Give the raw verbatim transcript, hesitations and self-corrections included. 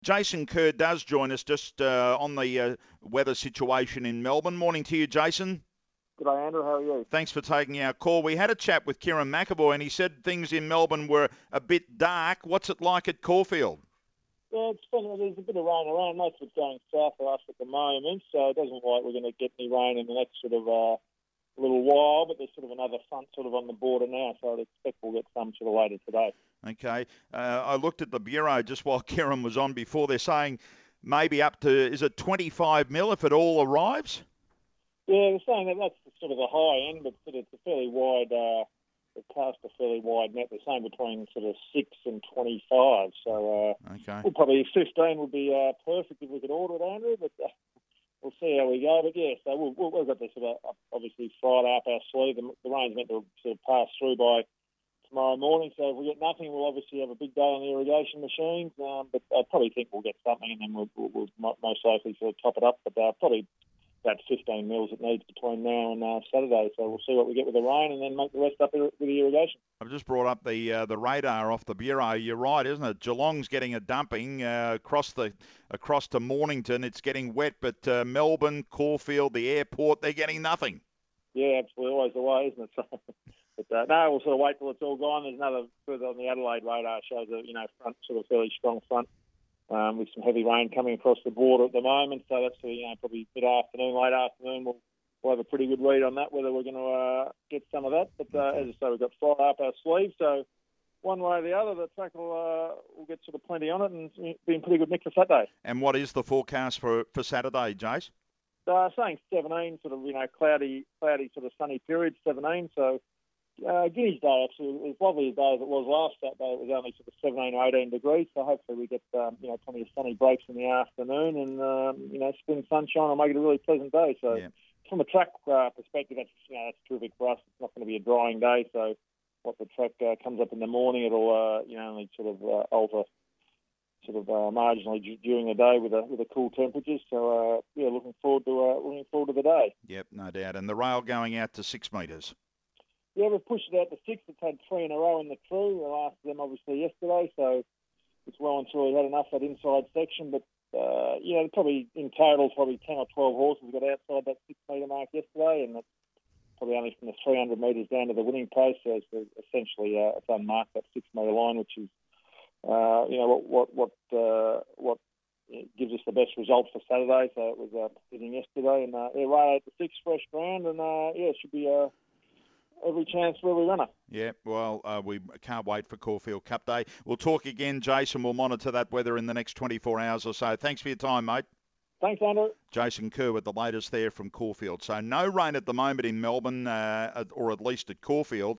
Jason Kerr does join us just uh, on the uh, weather situation in Melbourne. Morning to you, Jason. Good day, Andrew. How are you? Thanks for taking our call. We had a chat with Kieran McAvoy and he said things in Melbourne were a bit dark. What's it like at Caulfield? Yeah, it's been, there's a bit of rain around. Most of it's going south for us at the moment, so it doesn't look like we're going to get any rain in the next sort of uh, little while, but there's sort of another front sort of on the border now, so I'd expect we'll get some sort of later today. Okay. Uh, I looked at the Bureau just while Kieran was on before. They're saying maybe up to, is it twenty-five mil if it all arrives? Yeah, they're saying that that's sort of the high end, but sort of it's a fairly wide, uh, it cast a fairly wide net. They're saying between sort of six and twenty-five. So uh, okay. Well, probably fifteen would be uh, perfect if we could order it, Andrew, but uh, we'll see how we go. But yeah, so we'll, we'll, we've got this sort of obviously Friday up our sleeve. The, the rain's meant to sort of pass through by tomorrow morning, so if we get nothing, we'll obviously have a big day on the irrigation machines. Um, but I probably think we'll get something, and then we'll, we'll, we'll most likely sort of top it up. But uh, probably about fifteen mils it needs between now and uh, Saturday. So we'll see what we get with the rain, and then make the rest up with the irrigation. I've just brought up the uh, the radar off the Bureau. You're right, isn't it? Geelong's getting a dumping uh, across the across to Mornington. It's getting wet, but uh, Melbourne, Caulfield, the airport, they're getting nothing. Yeah, absolutely, always the way, isn't it? So, but uh, no, we'll sort of wait till it's all gone. There's another further on the Adelaide radar shows a you know front sort of fairly strong front. Um, with some heavy rain coming across the border at the moment, so that's you know probably mid-afternoon, late afternoon. We'll, we'll have a pretty good read on that, whether we're going to uh, get some of that. But uh, as I say, we've got Friday up our sleeve, so one way or the other, the track will uh, will get sort of plenty on it and be in pretty good nick for Saturday. And what is the forecast for for Saturday, Jace? Uh, saying seventeen, sort of you know cloudy, cloudy sort of sunny period, seventeen. So. Uh, Guinea's Day, actually, it was lovely a day as it was last Saturday. It was only sort of seventeen or eighteen degrees, so hopefully we get, um, you know, plenty of sunny breaks in the afternoon and, um, you know, spring sunshine will make it a really pleasant day. So yeah. From a track uh, perspective, that's, you know, that's terrific for us. It's not going to be a drying day, so what the track uh, comes up in the morning, it'll, uh, you know, only sort of uh, alter sort of uh, marginally d- during the day with a with a cool temperatures. So, uh, yeah, looking forward to uh, looking forward to the day. Yep, no doubt. And the rail going out to six metres. Yeah, we've pushed it out to six. It's had three in a row in the crew. We asked them obviously yesterday, so it's well and truly had enough that inside section. But uh, you know, probably in total, probably ten or twelve horses got outside that six metre mark yesterday, and that's probably only from the three hundred metres down to the winning post. So it's essentially uh, it's unmarked that six metre line, which is uh, you know what what what uh, what gives us the best result for Saturday. So it was uh, sitting yesterday, and uh, yeah, right at the six, fresh ground, and uh, yeah, it should be uh, every chance where we run it. Yeah, well, uh, we can't wait for Caulfield Cup Day. We'll talk again, Jason. We'll monitor that weather in the next twenty-four hours or so. Thanks for your time, mate. Thanks, Andrew. Jason Kerr with the latest there from Caulfield. So no rain at the moment in Melbourne, uh, or at least at Caulfield.